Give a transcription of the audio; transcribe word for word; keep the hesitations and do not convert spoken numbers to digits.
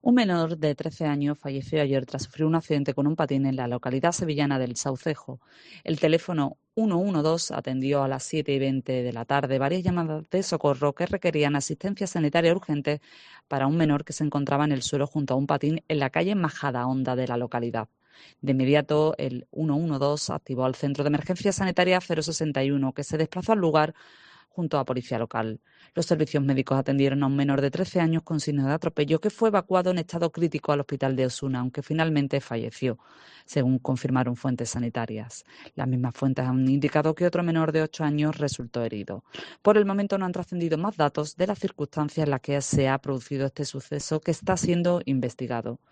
Un menor de trece años falleció ayer tras sufrir un accidente con un patín en la localidad sevillana del Saucejo. El teléfono ciento doce atendió a las siete y veinte de la tarde varias llamadas de socorro que requerían asistencia sanitaria urgente para un menor que se encontraba en el suelo junto a un patín en la calle Majadahonda de la localidad. De inmediato, el ciento doce activó al Centro de Emergencia Sanitaria cero sesenta y uno, que se desplazó al lugar junto a policía local. Los servicios médicos atendieron a un menor de trece años con signos de atropello que fue evacuado en estado crítico al hospital de Osuna, aunque finalmente falleció, según confirmaron fuentes sanitarias. Las mismas fuentes han indicado que otro menor de ocho años resultó herido. Por el momento no han trascendido más datos de las circunstancias en las que se ha producido este suceso, que está siendo investigado.